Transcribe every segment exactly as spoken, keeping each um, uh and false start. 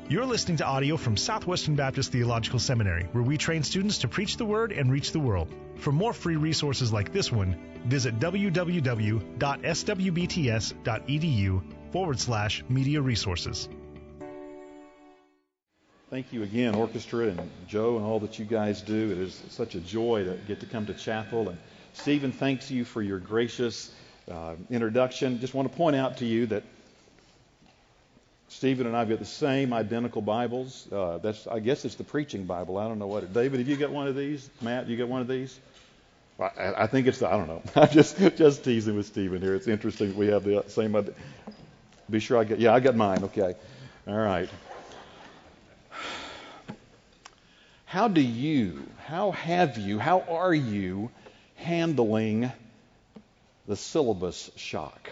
You're listening to audio from Southwestern Baptist Theological Seminary, where we train students to preach the Word and reach the world. For more free resources like this one, visit www.swbts.edu forward slash media resources. Thank you again, orchestra and Joe, and all that you guys do. It is such a joy to get to come to chapel. And Stephen, thanks you for your gracious uh, introduction. Just want to point out to you that Stephen and I've got the same identical Bibles. Uh, that's, I guess it's the preaching Bible. I don't know what it. David, have you got one of these? Matt, you got one of these? I, I think it's the, I don't know. I'm just just teasing with Stephen here. It's interesting we have the same. Be sure I get. Yeah, I got mine. Okay. All right. How do you? How have you? How are you handling the syllabus shock?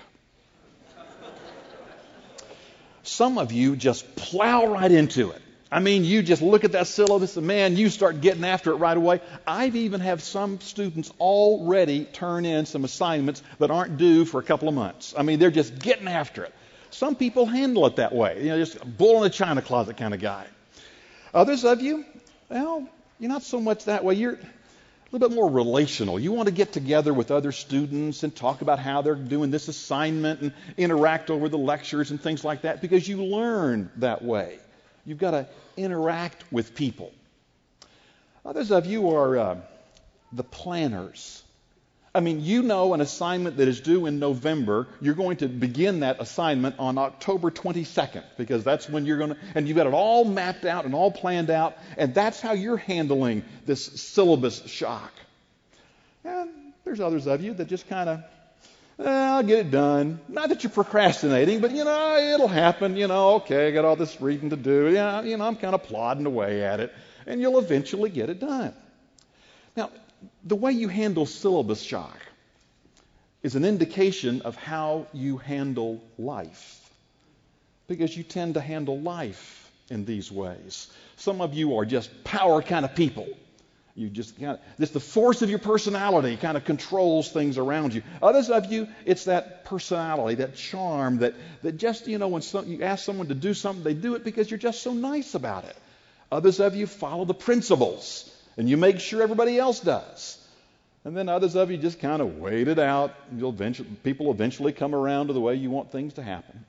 Some of you just plow right into it. I mean, you just look at that syllabus and, man, you start getting after it right away. I've even had some students already turn in some assignments that aren't due for a couple of months. I mean, they're just getting after it. Some people handle it that way. You know, just a bull in a china closet kind of guy. Others of you, well, you're not so much that way. You're a little bit more relational. You want to get together with other students and talk about how they're doing this assignment and interact over the lectures and things like that because you learn that way. You've got to interact with people. Others of you are uh, the planners. I mean, you know an assignment that is due in November, you're going to begin that assignment on October twenty-second because that's when you're going to, and you've got it all mapped out and all planned out, and that's how you're handling this syllabus shock. And there's others of you that just kind of, eh, I'll get it done. Not that you're procrastinating, but, you know, it'll happen. You know, okay, I got all this reading to do. Yeah, you know, I'm kind of plodding away at it, and you'll eventually get it done. Now, the way you handle syllabus shock is an indication of how you handle life, because you tend to handle life in these ways. Some of you are just power kind of people. You just kind of, just the force of your personality kind of controls things around you. Others of you, it's that personality, that charm that, that just, you know, when some, you ask someone to do something, they do it because you're just so nice about it. Others of you follow the principles, and you make sure everybody else does. And then others of you just kind of wait it out. You'll eventually, people eventually come around to the way you want things to happen.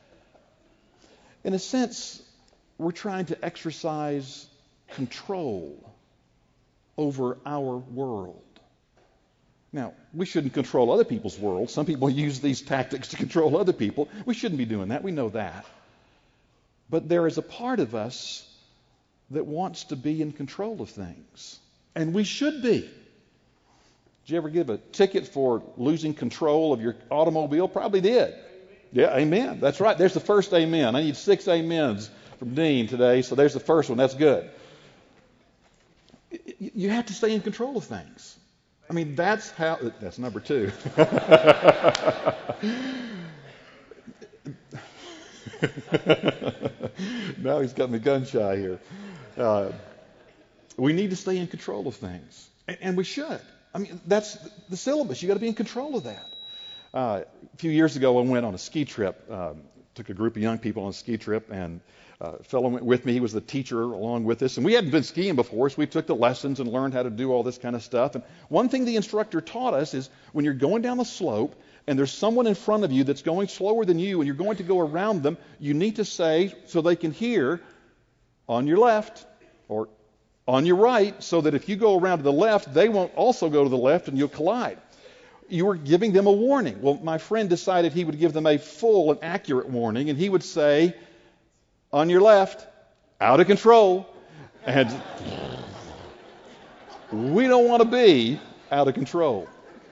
In a sense, we're trying to exercise control over our world. Now, we shouldn't control other people's worlds. Some people use these tactics to control other people. We shouldn't be doing that. We know that. But there is a part of us that wants to be in control of things. And we should be. Did you ever give a ticket for losing control of your automobile? Probably did. Yeah, amen. That's right. There's the first amen. I need six amens from Dean today, so there's the first one. That's good. You have to stay in control of things. I mean, that's how, that's number two. Now he's got me gun shy here. Uh, we need to stay in control of things, and, and we should. I mean, that's the syllabus. You got to be in control of that. Uh, a few years ago, I went on a ski trip. Um, took a group of young people on a ski trip, and uh, a fellow went with me. He was the teacher along with us, and we hadn't been skiing before, so we took the lessons and learned how to do all this kind of stuff. And one thing the instructor taught us is when you're going down the slope and there's someone in front of you that's going slower than you, and you're going to go around them, you need to say, so they can hear, on your left or on your right, so that if you go around to the left, they won't also go to the left and you'll collide. You were giving them a warning. Well, my friend decided he would give them a full and accurate warning, and he would say, on your left, out of control. And we don't want to be out of control.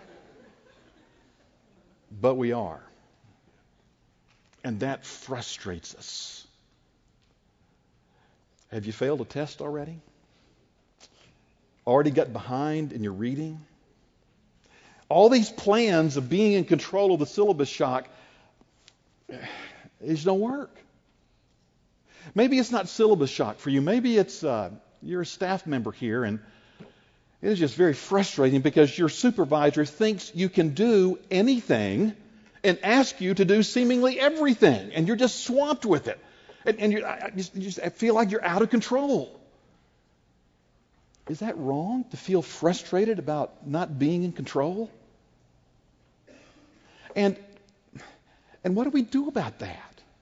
But we are. And that frustrates us. Have you failed a test already? Already got behind in your reading? All these plans of being in control of the syllabus shock, it just don't work. Maybe it's not syllabus shock for you. Maybe it's uh, you're a staff member here, and it is just very frustrating because your supervisor thinks you can do anything and ask you to do seemingly everything, and you're just swamped with it. And, and you, I just, you just feel like you're out of control. Is that wrong to feel frustrated about not being in control? And, and what do we do about that?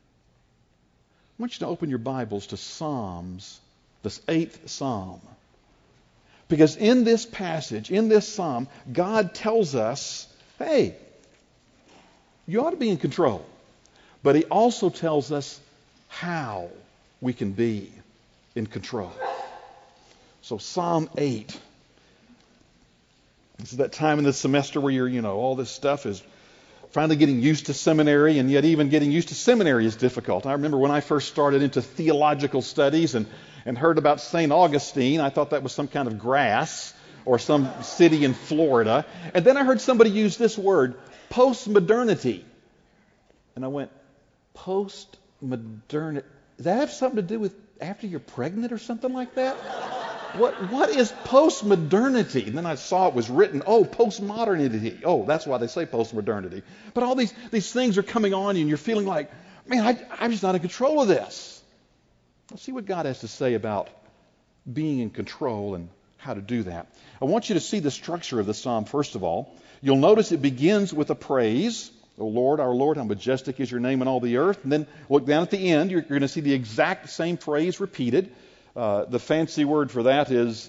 I want you to open your Bibles to Psalms, this eighth Psalm. Because in this passage, in this Psalm, God tells us, hey, you ought to be in control. But He also tells us how we can be in control. So Psalm eight. This is that time in the semester where you're, you know, all this stuff is finally getting used to seminary, and yet even getting used to seminary is difficult. I remember when I first started into theological studies and, and heard about Saint Augustine, I thought that was some kind of grass or some city in Florida. And then I heard somebody use this word, postmodernity. And I went, postmodernity? Does that have something to do with after you're pregnant or something like that? What what is postmodernity? And then I saw it was written, oh, postmodernity. Oh, that's why they say postmodernity. But all these, these things are coming on you, and you're feeling like, man, I, I'm just not in control of this. Let's see what God has to say about being in control and how to do that. I want you to see the structure of the psalm, first of all. You'll notice it begins with a praise. O Lord, our Lord, how majestic is your name in all the earth. And then look down at the end, you're, you're going to see the exact same phrase repeated. Uh, the fancy word for that is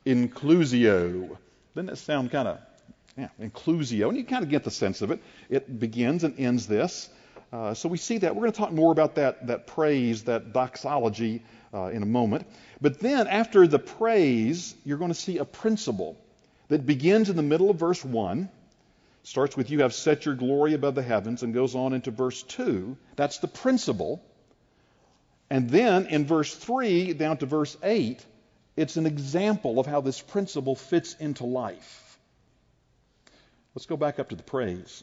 inclusio. Doesn't that sound kind of, yeah, inclusio? And you kind of get the sense of it. It begins and ends this. Uh, so we see that. We're going to talk more about that, that praise, that doxology uh, in a moment. But then after the praise, you're going to see a principle that begins in the middle of verse one. Starts with, you have set your glory above the heavens, and goes on into verse two. That's the principle. And then in verse three down to verse eight, it's an example of how this principle fits into life. Let's go back up to the praise.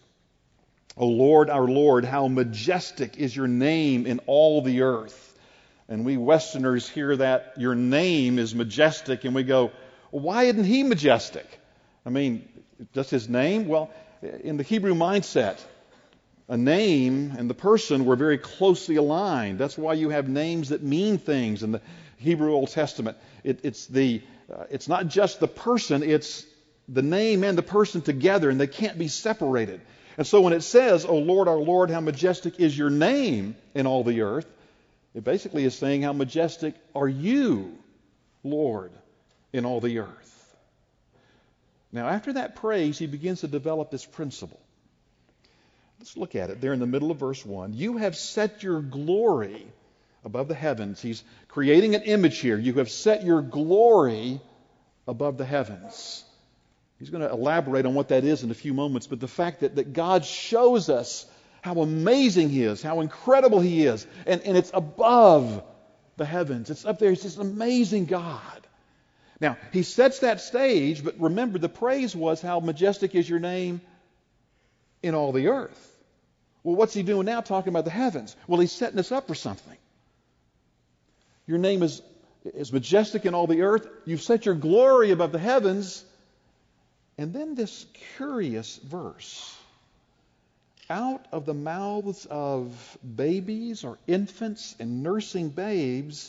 O Lord, our Lord, how majestic is your name in all the earth. And we Westerners hear that your name is majestic, and we go, well, why isn't He majestic? I mean, just His name? Well, in the Hebrew mindset, a name and the person were very closely aligned. That's why you have names that mean things in the Hebrew Old Testament. It, it's the uh, it's not just the person, it's the name and the person together, and they can't be separated. And so when it says, O Lord, our Lord, how majestic is your name in all the earth, it basically is saying, how majestic are you, Lord, in all the earth. Now, after that praise, he begins to develop this principle. Let's look at it there in the middle of verse one. You have set your glory above the heavens. He's creating an image here. You have set your glory above the heavens. He's going to elaborate on what that is in a few moments, but the fact that, that God shows us how amazing He is, how incredible He is, and, and it's above the heavens. It's up there. It's just an amazing God. Now, He sets that stage, but remember, the praise was, how majestic is your name in all the earth. Well, what's He doing now talking about the heavens? Well, He's setting us up for something. Your name is, is majestic in all the earth. You've set your glory above the heavens. And then this curious verse. Out of the mouths of babies or infants and nursing babes,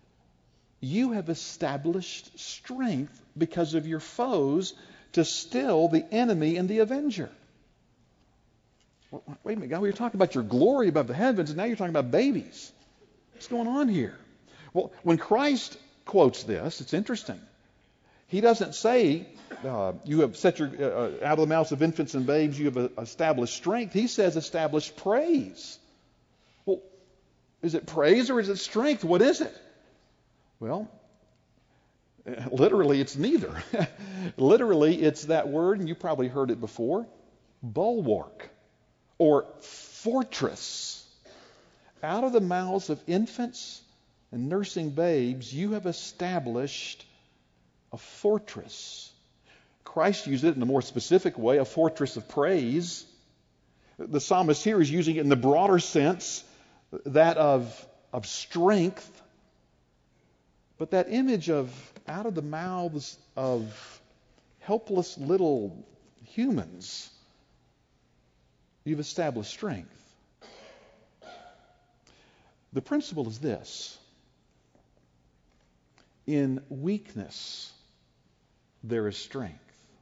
you have established strength because of your foes to still the enemy and the avenger. Wait a minute, God, we were talking about your glory above the heavens, and now you're talking about babies. What's going on here? Well, when Christ quotes this, it's interesting. He doesn't say, uh, you have set your, uh, out of the mouths of infants and babes, you have uh, established strength. He says established praise. Well, is it praise or is it strength? What is it? Well, literally it's neither. Literally it's that word, and you probably heard it before, bulwark. Or fortress. Out of the mouths of infants and nursing babes, you have established a fortress. Christ used it in a more specific way, a fortress of praise. The psalmist here is using it in the broader sense, that of, of strength. But that image of out of the mouths of helpless little humans, you've established strength. The principle is this. In weakness, there is strength.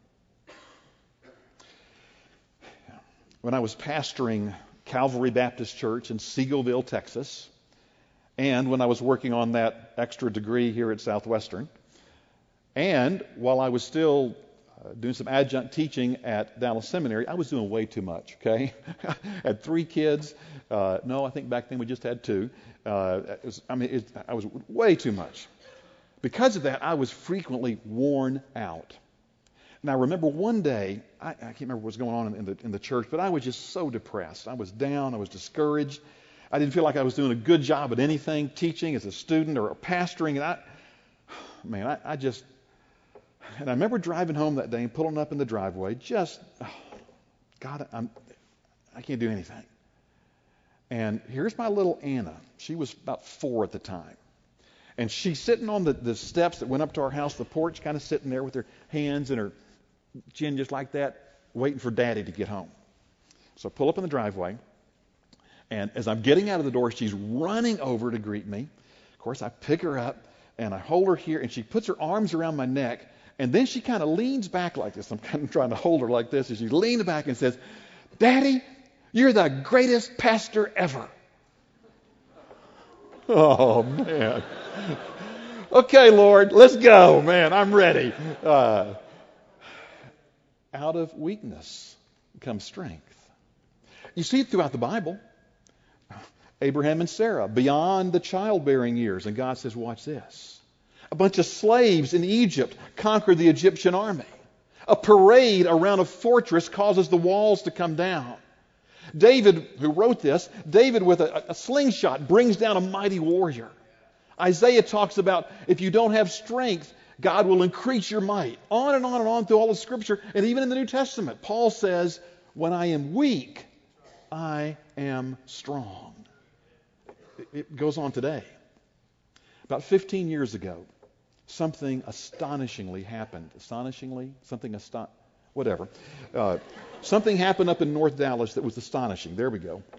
When I was pastoring Calvary Baptist Church in Seagoville, Texas, and when I was working on that extra degree here at Southwestern, and while I was still uh, doing some adjunct teaching at Dallas Seminary, I was doing way too much, okay? Had three kids. Uh, no, I think back then we just had two. Uh, it was, I mean, it, I was way too much. Because of that, I was frequently worn out. And I remember one day, I, I can't remember what was going on in the, in the church, but I was just so depressed. I was down. I was discouraged. I didn't feel like I was doing a good job at anything, teaching as a student or pastoring. And I, man, I, I just, and I remember driving home that day and pulling up in the driveway, just, oh, God, I'm, I can't do anything. And here's my little Anna. She was about four at the time. And she's sitting on the, the steps that went up to our house, the porch, kind of sitting there with her hands and her chin just like that, waiting for Daddy to get home. So I pull up in the driveway, and as I'm getting out of the door, she's running over to greet me. Of course, I pick her up, and I hold her here, and she puts her arms around my neck, and then she kind of leans back like this. I'm kind of trying to hold her like this, and she leans back and says, "Daddy, you're the greatest pastor ever." Oh, man. Okay, Lord, let's go, man. I'm ready. Uh, out of weakness comes strength. You see it throughout the Bible. Abraham and Sarah, beyond the childbearing years. And God says, watch this. A bunch of slaves in Egypt conquered the Egyptian army. A parade around a fortress causes the walls to come down. David, who wrote this, David with a, a slingshot brings down a mighty warrior. Isaiah talks about if you don't have strength, God will increase your might. On and on and on through all of Scripture. And even in the New Testament, Paul says, when I am weak, I am strong. It goes on today. About fifteen years ago, something astonishingly happened. Astonishingly? Something aston... Whatever. Uh, something happened up in North Dallas that was astonishing. There we go.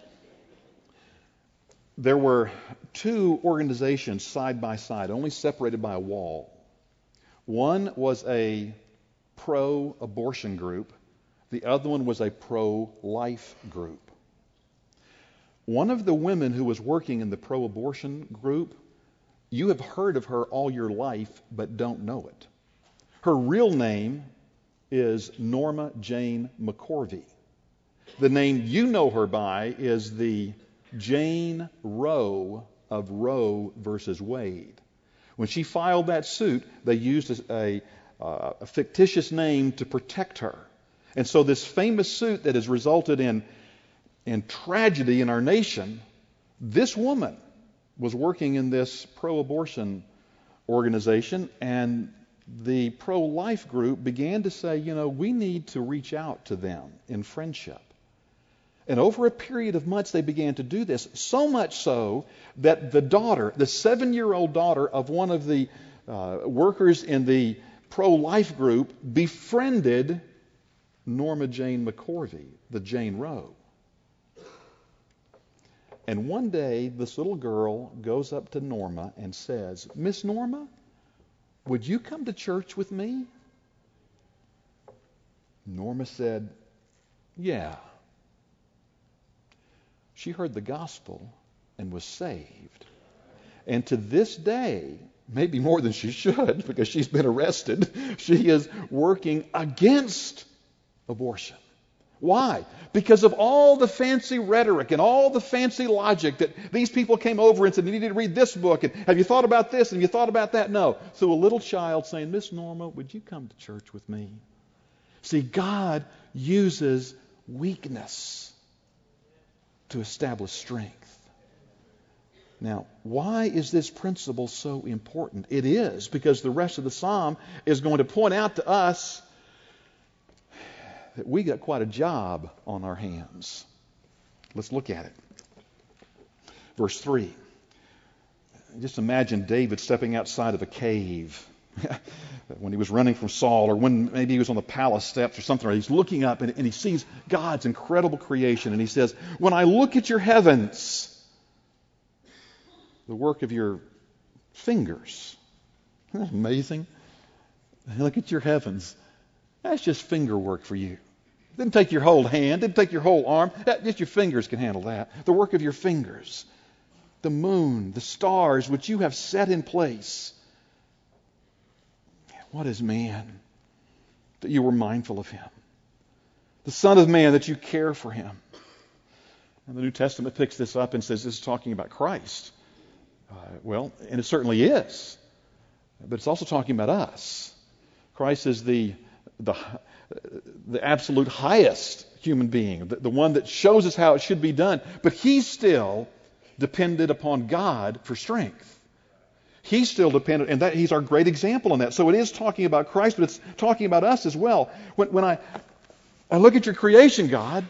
There were two organizations side by side, only separated by a wall. One was a pro-abortion group. The other one was a pro-life group. One of the women who was working in the pro-abortion group, you have heard of her all your life, but don't know it. Her real name is Norma Jane McCorvey. The name you know her by is the Jane Roe of Roe versus Wade. When she filed that suit, they used a, a, a fictitious name to protect her. And so this famous suit that has resulted in, in tragedy in our nation, this woman was working in this pro-abortion organization, and the pro-life group began to say, you know, we need to reach out to them in friendship. And over a period of months, they began to do this, so much so that the daughter, the seven-year-old daughter of one of the uh, workers in the pro-life group, befriended Norma Jane McCorvey, the Jane Roe. And one day, this little girl goes up to Norma and says, "Miss Norma, would you come to church with me?" Norma said, "Yeah." She heard the gospel and was saved. And to this day, maybe more than she should because she's been arrested, she is working against abortion. Why? Because of all the fancy rhetoric and all the fancy logic that these people came over and said, you need to read this book, and have you thought about this, and have you thought about that? No. So a little child saying, "Miss Norma, would you come to church with me?" See, God uses weakness to establish strength. Now, why is this principle so important? It is because the rest of the psalm is going to point out to us that we got quite a job on our hands. Let's look at it. Verse three. Just imagine David stepping outside of a cave when he was running from Saul, or when maybe he was on the palace steps or something, or he's looking up and, and he sees God's incredible creation, and he says, "When I look at your heavens, the work of your fingers. Isn't that amazing? Look at your heavens. That's just finger work for you. It didn't take your whole hand, didn't take your whole arm. That, just your fingers can handle that. The work of your fingers. The moon, the stars, which you have set in place. What is man that you were mindful of him? The Son of Man that you care for him. And the New Testament picks this up and says this is talking about Christ. Uh, well, and it certainly is. But it's also talking about us. Christ is the the, the absolute highest human being, the, the one that shows us how it should be done. But he still depended upon God for strength. He's still dependent, and that he's our great example in that. So it is talking about Christ, but it's talking about us as well. When, when I, I look at your creation, God,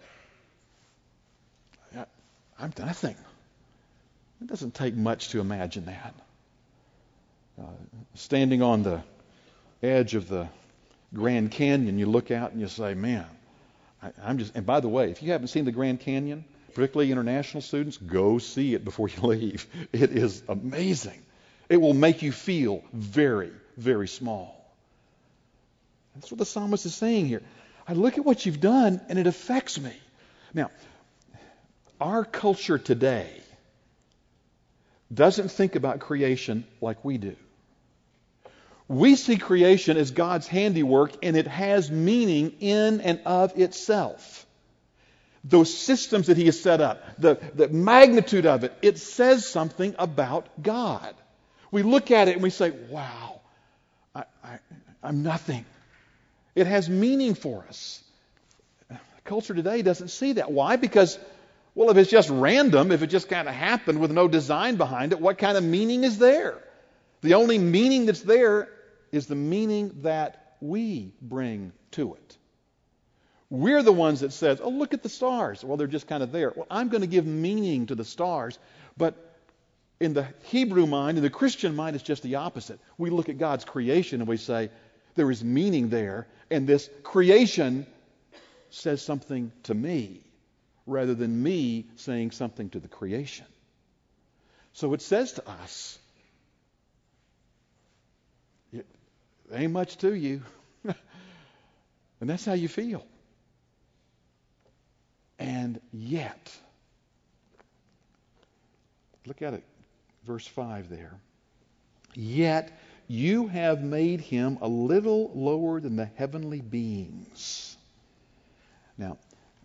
I, I'm nothing. It doesn't take much to imagine that. Uh, standing on the edge of the Grand Canyon, you look out and you say, man, I, I'm just, and by the way, if you haven't seen the Grand Canyon, particularly international students, go see it before you leave. It is amazing. It will make you feel very, very small. That's what the psalmist is saying here. I look at what you've done and it affects me. Now, our culture today doesn't think about creation like we do. We see creation as God's handiwork, and it has meaning in and of itself. Those systems that he has set up, the, the magnitude of it, it says something about God. We look at it and we say, wow, I, I, I'm nothing. It has meaning for us. Culture today doesn't see that. Why? Because, well, if it's just random, if it just kind of happened with no design behind it, what kind of meaning is there? The only meaning that's there is the meaning that we bring to it. We're the ones that says, oh, look at the stars. Well, they're just kind of there. Well, I'm going to give meaning to the stars. But in the Hebrew mind, in the Christian mind, it's just the opposite. We look at God's creation and we say, there is meaning there. And this creation says something to me rather than me saying something to the creation. So it says to us, it ain't much to you. And that's how you feel. And yet, look at it, verse five there. Yet you have made him a little lower than the heavenly beings. Now,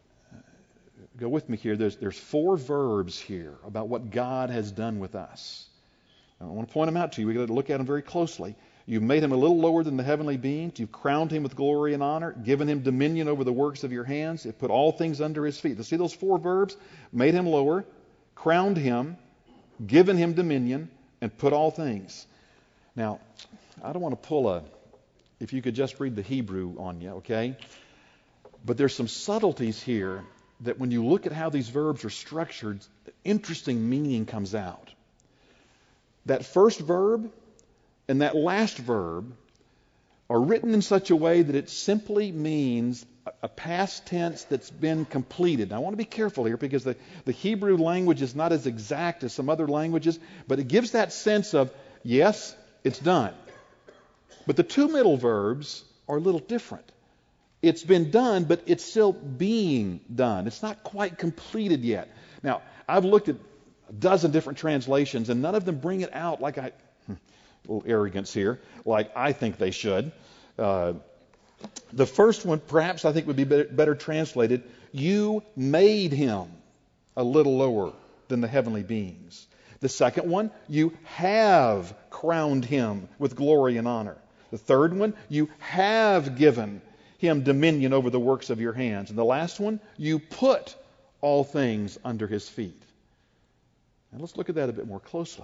go with me here. There's, there's four verbs here about what God has done with us. I want to point them out to you. We've got to look at them very closely. You've made him a little lower than the heavenly beings. You've crowned him with glory and honor, given him dominion over the works of your hands. You've put all things under his feet. You see those four verbs? Made him lower, crowned him, given him dominion, and put all things. Now, I don't want to pull a, if you could just read the Hebrew on you, okay? But there's some subtleties here that when you look at how these verbs are structured, interesting meaning comes out. That first verb and that last verb are written in such a way that it simply means a past tense that's been completed. Now, I want to be careful here because the, the Hebrew language is not as exact as some other languages, but it gives that sense of, yes, it's done. But the two middle verbs are a little different. It's been done, but it's still being done. It's not quite completed yet. Now, I've looked at a dozen different translations, and none of them bring it out like I... A little arrogance here, like I think they should. Uh, the first one, perhaps I think would be better, better translated, you made him a little lower than the heavenly beings. The second one, you have crowned him with glory and honor. The third one, you have given him dominion over the works of your hands. And the last one, you put all things under his feet. Now let's look at that a bit more closely.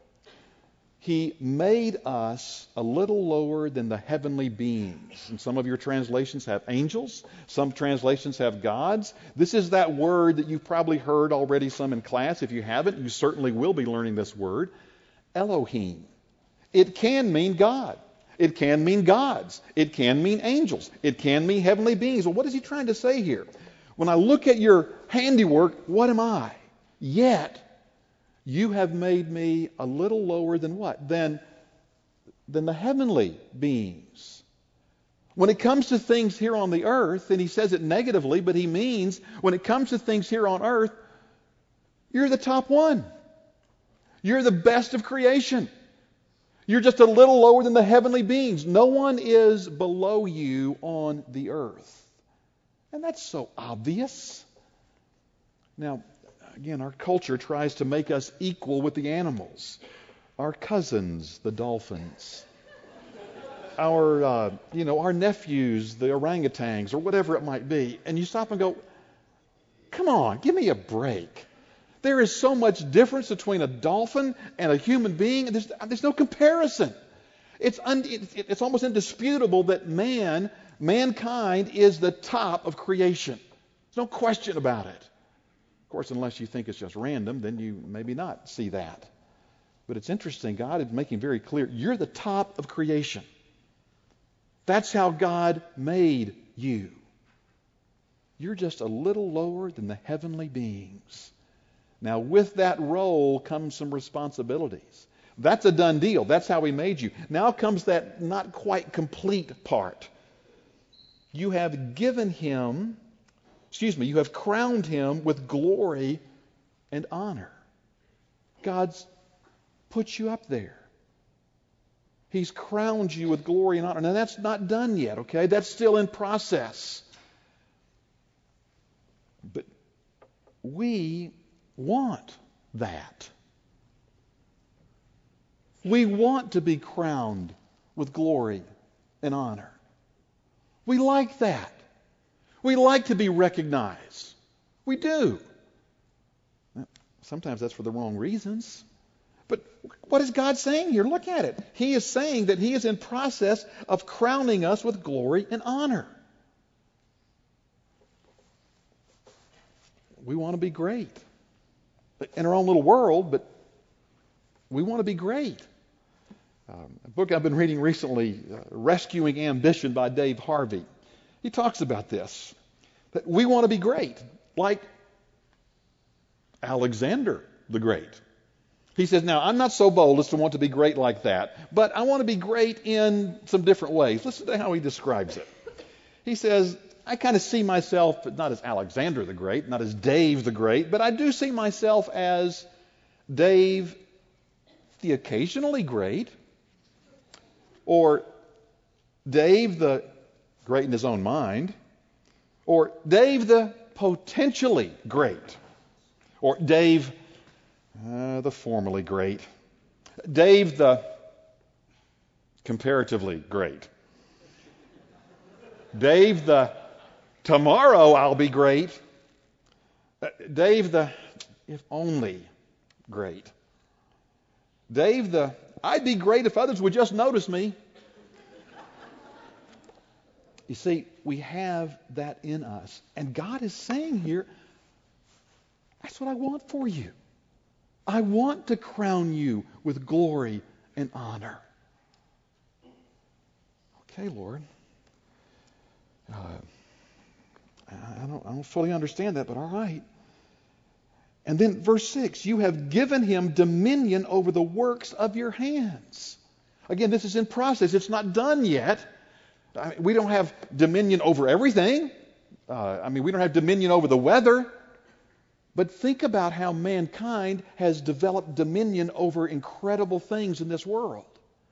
He made us a little lower than the heavenly beings. And some of your translations have angels. Some translations have gods. This is that word that you've probably heard already some in class. If you haven't, you certainly will be learning this word. Elohim. It can mean God. It can mean gods. It can mean angels. It can mean heavenly beings. Well, what is he trying to say here? When I look at your handiwork, what am I? Yet You have made me a little lower than what? Than, than the heavenly beings. When it comes to things here on the earth, and he says it negatively, but he means when it comes to things here on earth, you're the top one. You're the best of creation. You're just a little lower than the heavenly beings. No one is below you on the earth. And that's so obvious. Now, again, our culture tries to make us equal with the animals. Our cousins, the dolphins. Our, uh, you know, our nephews, the orangutans, or whatever it might be. And you stop and go, come on, give me a break. There is so much difference between a dolphin and a human being. There's, there's no comparison. It's, un, it, it's almost indisputable that man, mankind, is the top of creation. There's no question about it. Of course, unless you think it's just random, then you maybe not see that. But it's interesting. God is making very clear, you're the top of creation. That's how God made you. You're just a little lower than the heavenly beings. Now, with that role comes some responsibilities. That's a done deal. That's how he made you. Now comes that not quite complete part. You have given him, excuse me, you have crowned him with glory and honor. God's put you up there. He's crowned you with glory and honor. Now, that's not done yet, okay? That's still in process. But we want that. We want to be crowned with glory and honor. We like that. We like to be recognized. We do. Sometimes that's for the wrong reasons. But what is God saying here? Look at it. He is saying that he is in process of crowning us with glory and honor. We want to be great in our own little world, but we want to be great. Um, a book I've been reading recently, uh, Rescuing Ambition by Dave Harvey. He talks about this, that we want to be great, like Alexander the Great. He says, now, I'm not so bold as to want to be great like that, but I want to be great in some different ways. Listen to how he describes it. He says, I kind of see myself, not as Alexander the Great, not as Dave the Great, but I do see myself as Dave the occasionally great, or Dave the great in his own mind, or Dave the potentially great, or Dave uh, the formally great, Dave the comparatively great, Dave the tomorrow I'll be great, uh, Dave the if only great, Dave the I'd be great if others would just notice me. You see, we have that in us. And God is saying here, that's what I want for you. I want to crown you with glory and honor. Okay, Lord. Uh, I don't, I don't fully understand that, but all right. And then verse six, you have given him dominion over the works of your hands. Again, this is in process. It's not done yet. I mean, we don't have dominion over everything. Uh, I mean, we don't have dominion over the weather. But think about how mankind has developed dominion over incredible things in this world.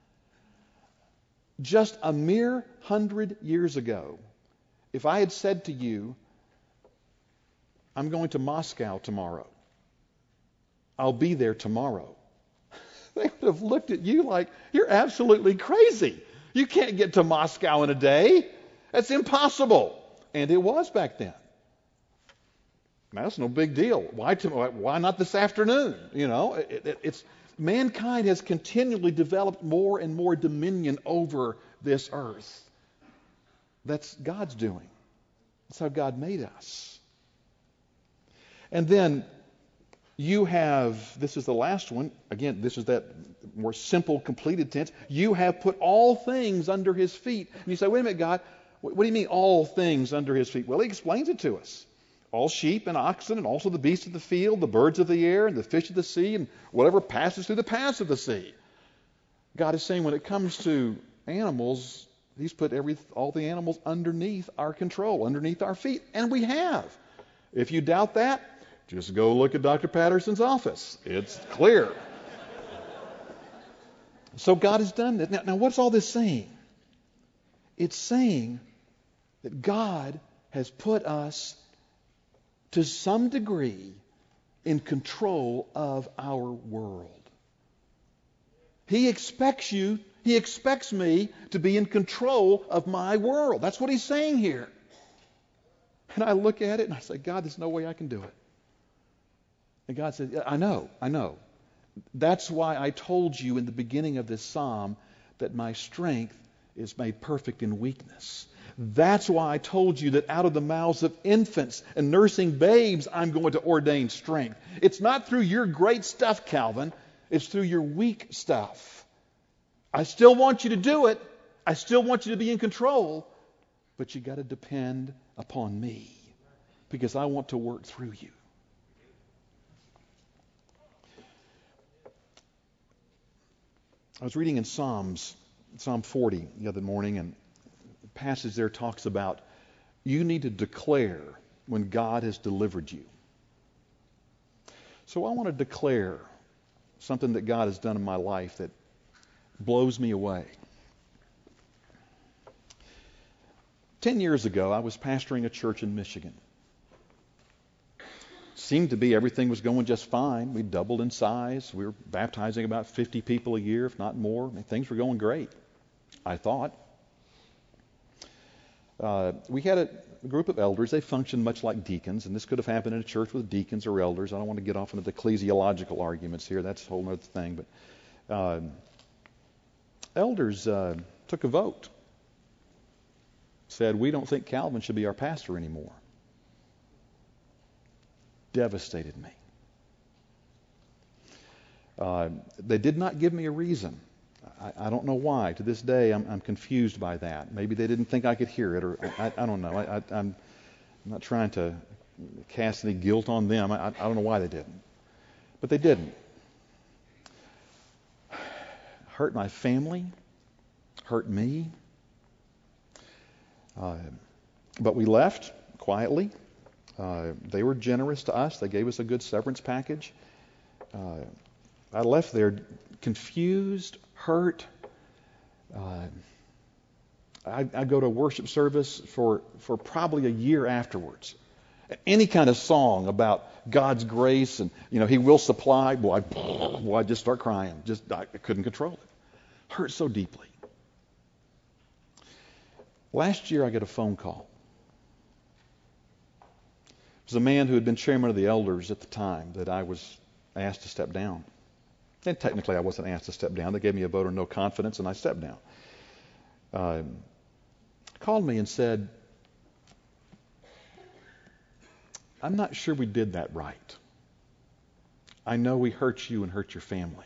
Just a mere hundred years ago, if I had said to you, I'm going to Moscow tomorrow, I'll be there tomorrow, they would have looked at you like, you're absolutely crazy. You can't get to Moscow in a day. That's impossible. And it was back then. Now, that's no big deal. Why, to, why not this afternoon? You know, it, it, it's mankind has continually developed more and more dominion over this earth. That's God's doing. That's how God made us. And then you have, this is the last one. Again, this is that more simple, completed tense. You have put all things under his feet. And you say, wait a minute, God, what do you mean all things under his feet? Well, he explains it to us. all sheep and oxen, and also the beasts of the field, the birds of the air, and the fish of the sea, and whatever passes through the paths of the sea. God is saying when it comes to animals, He's put every all the animals underneath our control, underneath our feet, and we have. If you doubt that, just go look at Doctor Patterson's office. It's clear. So God has done this. Now, now, what's all this saying? It's saying that God has put us, to some degree, in control of our world. He expects you, He expects me to be in control of my world. That's what He's saying here. And I look at it and I say, God, there's no way I can do it. And God says, I know, I know. That's why I told you in the beginning of this psalm that my strength is made perfect in weakness. That's why I told you that out of the mouths of infants and nursing babes, I'm going to ordain strength. It's not through your great stuff, Calvin. It's through your weak stuff. I still want you to do it. I still want you to be in control. But you got to depend upon me, because I want to work through you. I was reading in Psalms, Psalm forty the other morning, and the passage there talks about you need to declare when God has delivered you. So I want to declare something that God has done in my life that blows me away. Ten years ago, I was pastoring a church in Michigan. Seemed to be everything was going just fine. We doubled in size. We were baptizing about fifty people a year, if not more. I mean, things were going great, I thought. Uh, we had a group of elders. They functioned much like deacons, and this could have happened in a church with deacons or elders. I don't want to get off into the ecclesiological arguments here. That's a whole other thing. But uh, elders uh, took a vote. Said, we don't think Calvin should be our pastor anymore. Devastated me. Uh, they did not give me a reason. I, I don't know why. To this day, I'm, I'm confused by that. Maybe they didn't think I could hear it, or I, I don't know. I, I, I'm not trying to cast any guilt on them. I, I don't know why they didn't. But they didn't. Hurt my family. Hurt me. Uh, but we left quietly. Uh, they were generous to us. They gave us a good severance package. Uh, I left there confused, hurt. Uh, I, I go to worship service for, for probably a year afterwards. Any kind of song about God's grace and, you know, He will supply, boy, I, boy, I just start crying. Just I couldn't control it. Hurt so deeply. Last year I got a phone call. It was a man who had been chairman of the elders at the time that I was asked to step down. And technically I wasn't asked to step down. They gave me a vote of no confidence and I stepped down. Uh, called me and said, I'm not sure we did that right. I know we hurt you and hurt your family.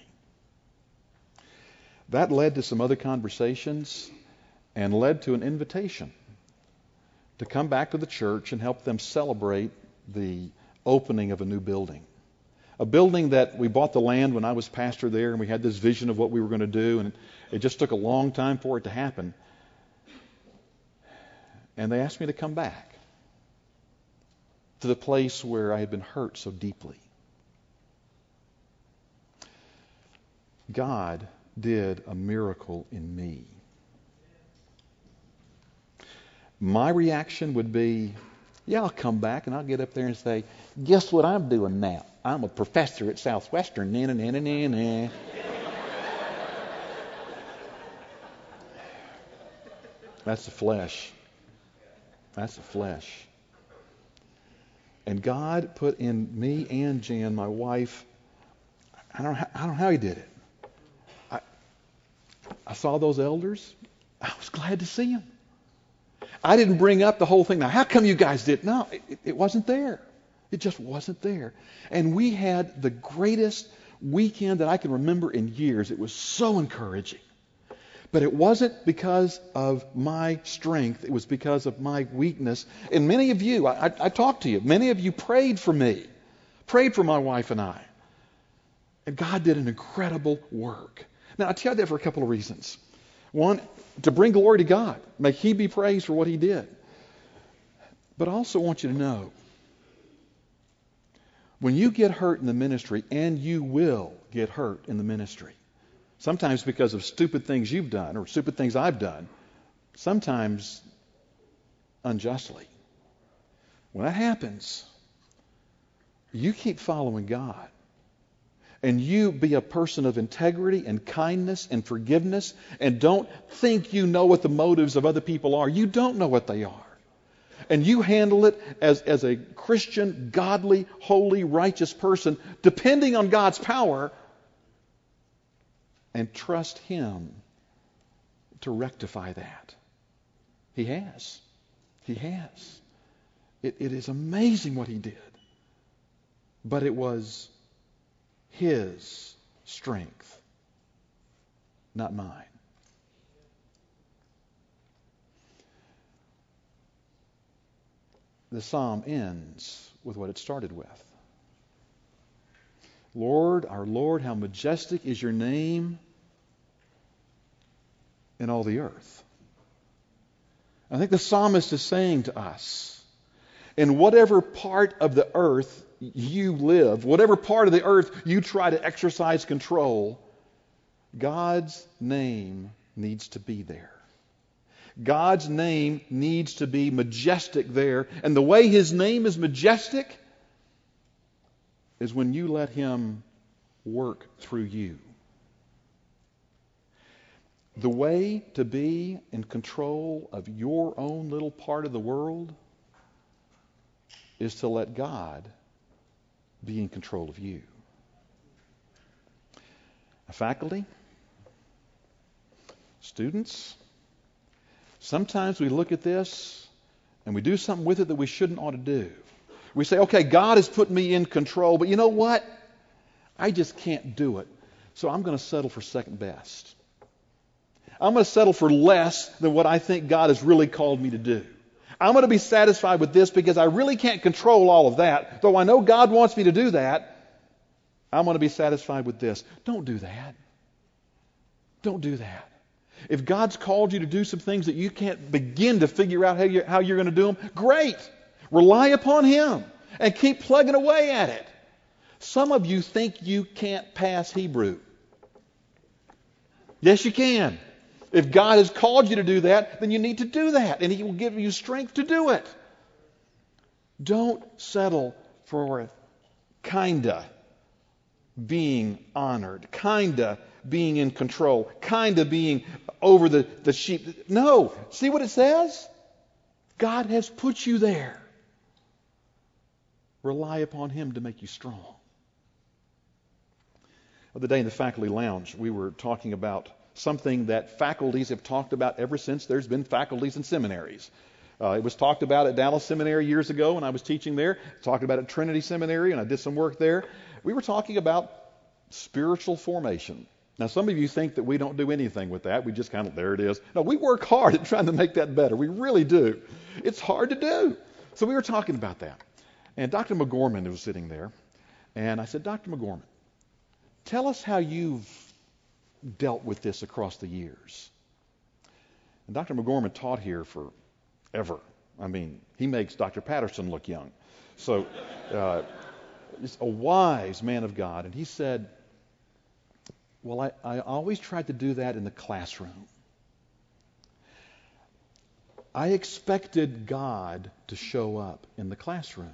That led to some other conversations and led to an invitation to come back to the church and help them celebrate the opening of a new building. A building that we bought the land when I was pastor there, and we had this vision of what we were going to do, and it just took a long time for it to happen. And they asked me to come back to the place where I had been hurt so deeply. God did a miracle in me. My reaction would be, yeah, I'll come back and I'll get up there and say, guess what I'm doing now? I'm a professor at Southwestern. Na, na, na, na, na. That's the flesh. That's the flesh. And God put in me and Jan, my wife, I don't know, I don't know how He did it. I, I saw those elders. I was glad to see them. I didn't bring up the whole thing. Now, how come you guys did? No, it, it wasn't there. It just wasn't there. And we had the greatest weekend that I can remember in years. It was so encouraging. But it wasn't because of my strength. It was because of my weakness. And many of you, I, I, I talked to you, many of you prayed for me, prayed for my wife and I. And God did an incredible work. Now, I tell you that for a couple of reasons. One, to bring glory to God. May He be praised for what He did. But I also want you to know, when you get hurt in the ministry, and you will get hurt in the ministry, sometimes because of stupid things you've done or stupid things I've done, sometimes unjustly. When that happens, you keep following God. And you be a person of integrity and kindness and forgiveness, and don't think you know what the motives of other people are. You don't know what they are. And you handle it as, as a Christian, godly, holy, righteous person, depending on God's power, and trust Him to rectify that. He has. He has. It, it is amazing what He did. But it was His strength, not mine. The psalm ends with what it started with. Lord, our Lord, how majestic is your name in all the earth. I think the psalmist is saying to us, in whatever part of the earth you live, whatever part of the earth you try to exercise control, God's name needs to be there. God's name needs to be majestic there. And the way His name is majestic is when you let Him work through you. The way to be in control of your own little part of the world is to let God be in control of you. Faculty, students, sometimes we look at this and we do something with it that we shouldn't ought to do. We say, okay, God has put me in control, but you know what? I just can't do it. So I'm going to settle for second best. I'm going to settle for less than what I think God has really called me to do. I'm going to be satisfied with this because I really can't control all of that. Though I know God wants me to do that, I'm going to be satisfied with this. Don't do that. Don't do that. If God's called you to do some things that you can't begin to figure out how you're, how you're going to do them, great. Rely upon Him and keep plugging away at it. Some of you think you can't pass Hebrew. Yes, you can. If God has called you to do that, then you need to do that, and He will give you strength to do it. Don't settle for kinda being honored, kinda being in control, kinda being over the, the sheep. No. See what it says? God has put you there. Rely upon Him to make you strong. The other day in the faculty lounge, we were talking about something that faculties have talked about ever since there's been faculties in seminaries. Uh, it was talked about at Dallas Seminary years ago when I was teaching there. Talked about at Trinity Seminary, and I did some work there. We were talking about spiritual formation. Now, some of you think that we don't do anything with that. We just kind of, there it is. No, we work hard at trying to make that better. We really do. It's hard to do. So we were talking about that. And Doctor McGorman was sitting there. And I said, Doctor McGorman, tell us how you've dealt with this across the years. And Doctor McGorman taught here forever. I mean, he makes Doctor Patterson look young. So, uh, he's a wise man of God. And he said, well, I, I always tried to do that in the classroom. I expected God to show up in the classroom.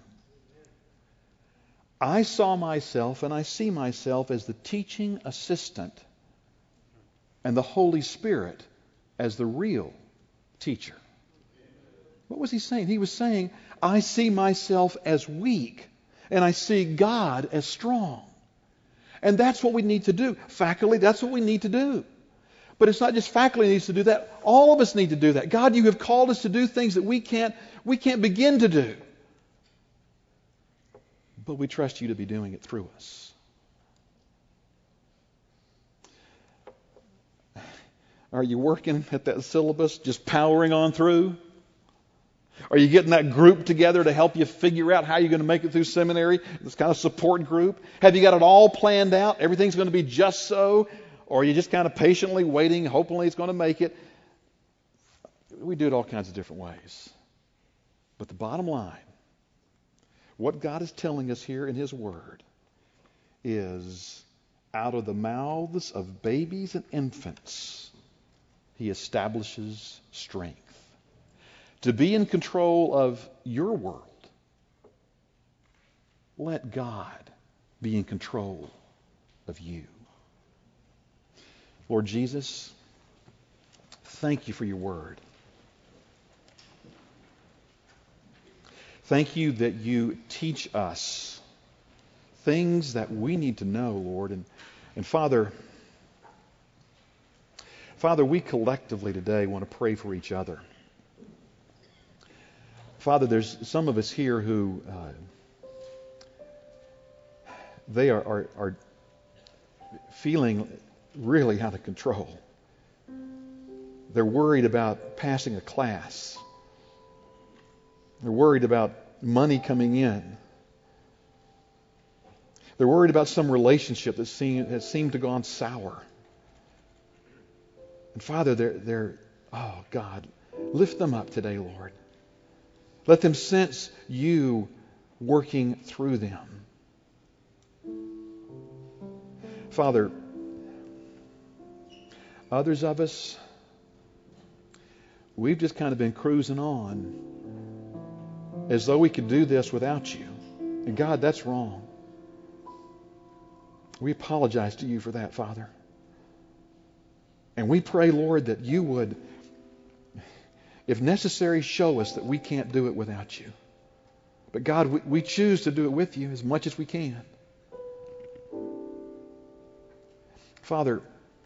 I saw myself and I see myself as the teaching assistant and the Holy Spirit as the real teacher. What was he saying? He was saying, I see myself as weak and I see God as strong. And that's what we need to do. Faculty, that's what we need to do. But it's not just faculty needs to do that. All of us need to do that. God, you have called us to do things that we can't, we can't begin to do. But we trust you to be doing it through us. Are you working at that syllabus, just powering on through? Are you getting that group together to help you figure out how you're going to make it through seminary? This kind of support group. Have you got it all planned out? Everything's going to be just so? Or are you just kind of patiently waiting, hopefully it's going to make it? We do it all kinds of different ways. But the bottom line, what God is telling us here in His Word is, out of the mouths of babies and infants, He establishes strength. To be in control of your world, let God be in control of you. Lord Jesus, thank you for your word. Thank you that you teach us things that we need to know, Lord. And, and Father, Father, we collectively today want to pray for each other. Father, there's some of us here who uh, they are, are, are feeling really out of control. They're worried about passing a class. They're worried about money coming in. They're worried about some relationship that seem, has seemed to have gone sour. And Father, they're, they're, oh God, lift them up today, Lord. Let them sense you working through them. Father, others of us, we've just kind of been cruising on as though we could do this without you. And God, that's wrong. We apologize to you for that, Father. And we pray, Lord, that you would, if necessary, show us that we can't do it without you. But God, we, we choose to do it with you as much as we can. Father,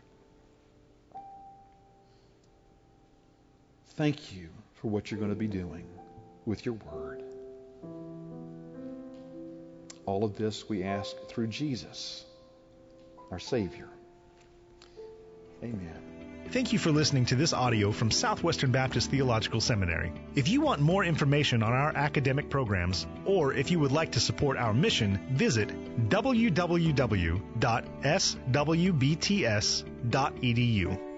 thank you for what you're going to be doing with your word. All of this we ask through Jesus, our Savior. Amen. Thank you for listening to this audio from Southwestern Baptist Theological Seminary. If you want more information on our academic programs, or if you would like to support our mission, visit w w w dot s w b t s dot e d u.